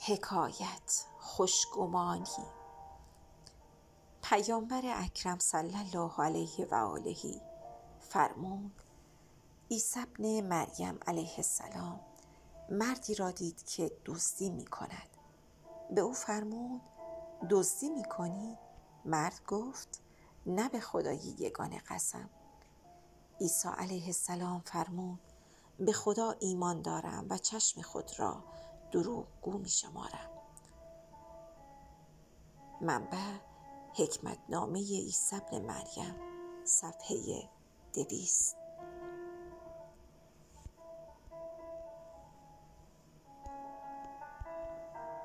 حکایت خوشگمانی. پیامبر اکرم صلی الله علیه و آله فرمود: عیسی ابن مریم علیه السلام مردی را دید که دزدی می کند. به او فرمود: دزدی می کنی؟ مرد گفت: نه به خدای یگانه قسم. عیسی علیه السلام فرمود: به خدا ایمان دارم و چشم خود را دروغگو می شمارم. منبع: حکمتنامه عیسی ابن مریم، صفحه 200.